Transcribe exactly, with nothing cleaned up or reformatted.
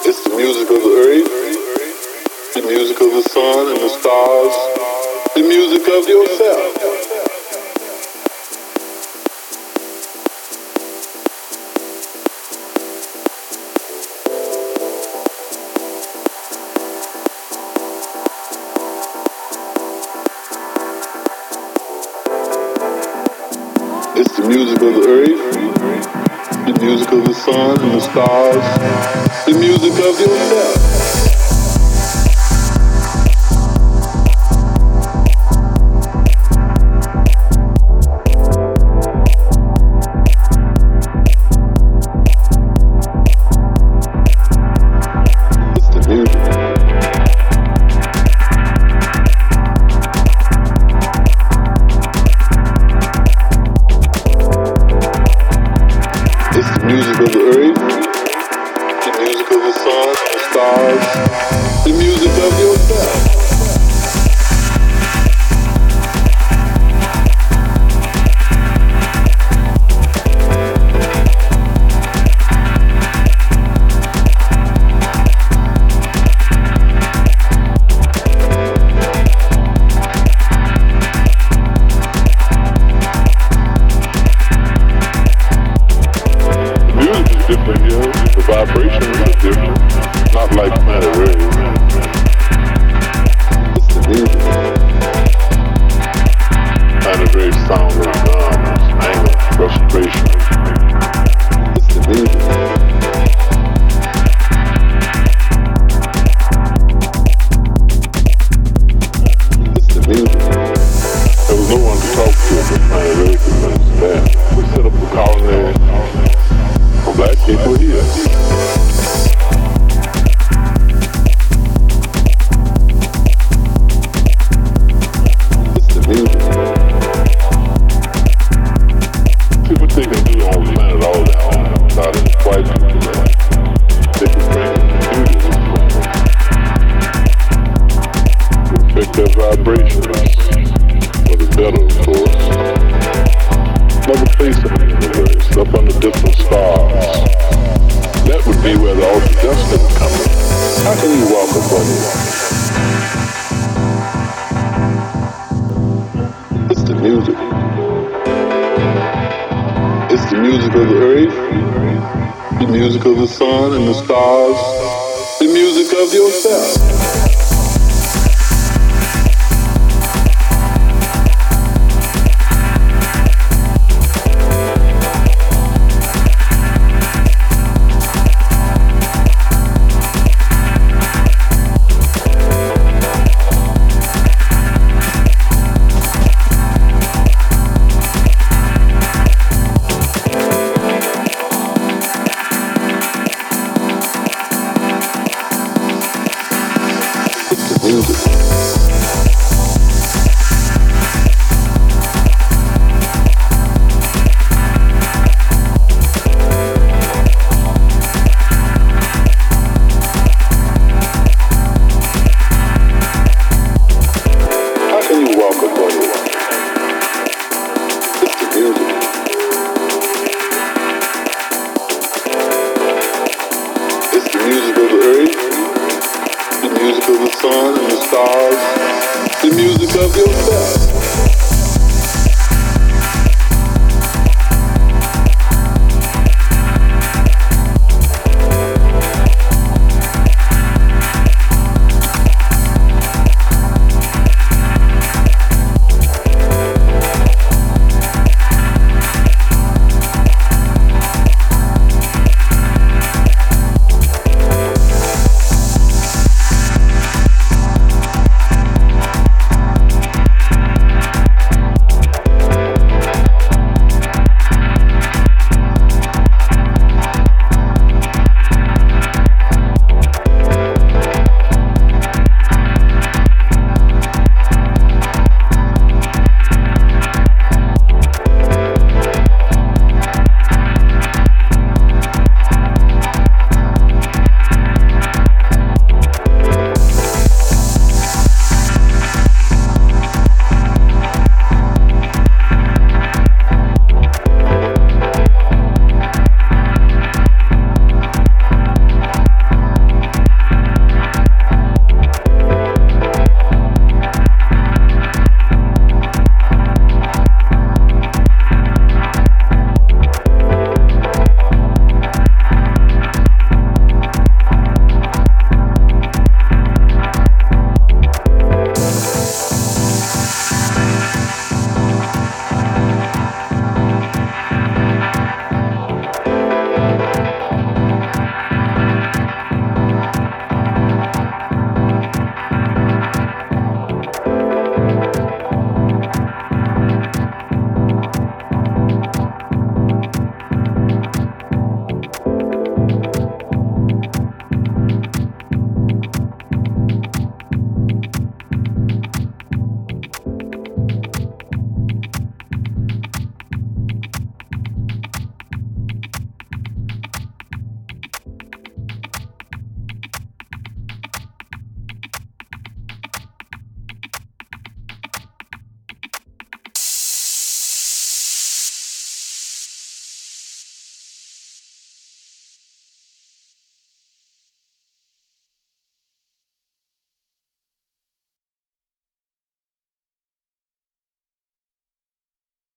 It's the music of the earth, the music of the sun and the stars, the music of yourself. It's the music of the earth, the music of the sun and the stars, the music of yourself. Music of the earth, the music of the sun, the stars, the music of yourself. Different, you know, the vibration is different, not like planet Earth. It's the music. Planet Earth sound like guns, anger, frustration. It's the music. It's the music. There was no one to talk to at the planet Earth to understand. We set up a colony. Black people here. It's the music. People think they do on the planet all their own, not in white people. They can bring computers to affect their vibrations for the better, of course. Another place in the universe, up on the different stars. That would be where the ultra dust would come in. How can you walk upon it? It's the music. It's the music of the earth, the music of the sun and the stars, the music of yourself. Music. How can you walk upon it? It's the music. It's the music of the earth, the music of the sun and the stars, the music of yourself.